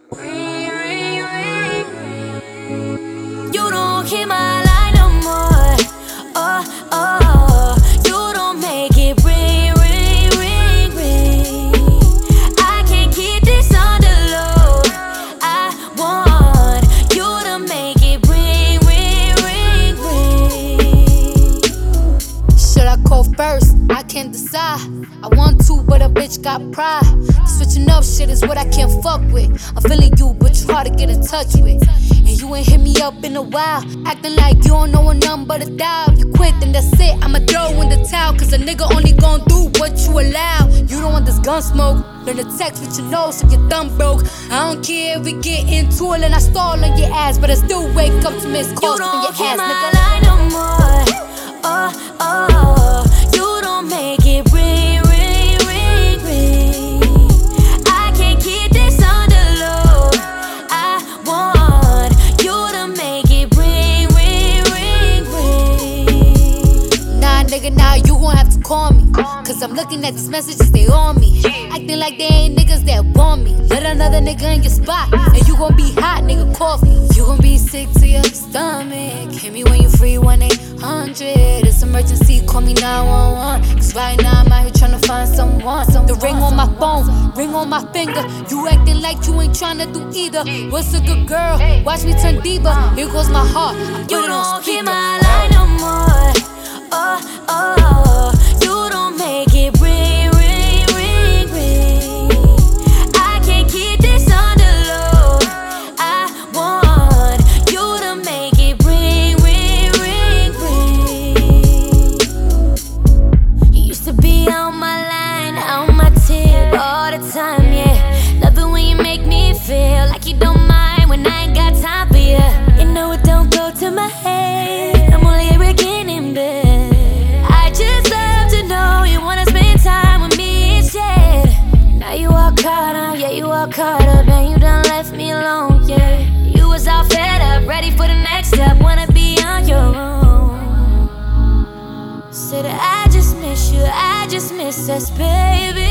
You don't hear my line no more. Oh, oh, you don't make it ring, ring, ring, ring. I can't keep this on the low. I want you to make it ring, ring, ring, ring. Should I call first? I can't decide. I want to, but a bitch got pride. Switching up shit is what I can't fuck with. I'm feeling you, but you hard to get in touch with. And you ain't hit me up in a while, acting like you don't know a number but a dial. You quit, then that's it, I'ma throw in the towel. Cause a nigga only gon' do what you allow. You don't want this gun smoke, learn to text with your nose so your thumb broke. I don't care if we get into it and I stall on your ass, but I still wake up to miss calls from your ass, You don't hear my nigga. line no more. Oh, oh, you don't make it ring, ring, ring, ring. I can't keep this on the low. I want you to make it ring, ring, ring, ring. Nah, nigga, now you gon' have to call me. Cause I'm looking at these messages, they on me. Acting like they ain't niggas that want me. Let another nigga in your spot, and you gon' be hot, nigga, coffee. You gon' be sick to your stomach. Hit me when you free, 1-800. It's emergency, call me 911. Cause right now I'm out here tryna find someone. The ring on my phone, ring on my finger. You acting like you ain't tryna do either. What's a good girl? Watch me turn diva. Here goes my heart, I put You it on don't hear speaker. my line no more. Oh, oh, you don't make it ring, ring, ring, ring. I can't keep this on the low. I want you to make it ring, ring, ring, ring. You used to be on my line, on my tip all the time, yeah. Love it when you make me feel like you don't mind when I ain't got time for you. You know it don't go to my head, I'm only breaking in bed. I just love to know you wanna spend time with me instead. Now you all caught up, yeah, you all caught up, and you done left me alone, yeah. You was all fed up, ready for the next step, wanna be on your own. Said I just miss you, I just miss us, baby.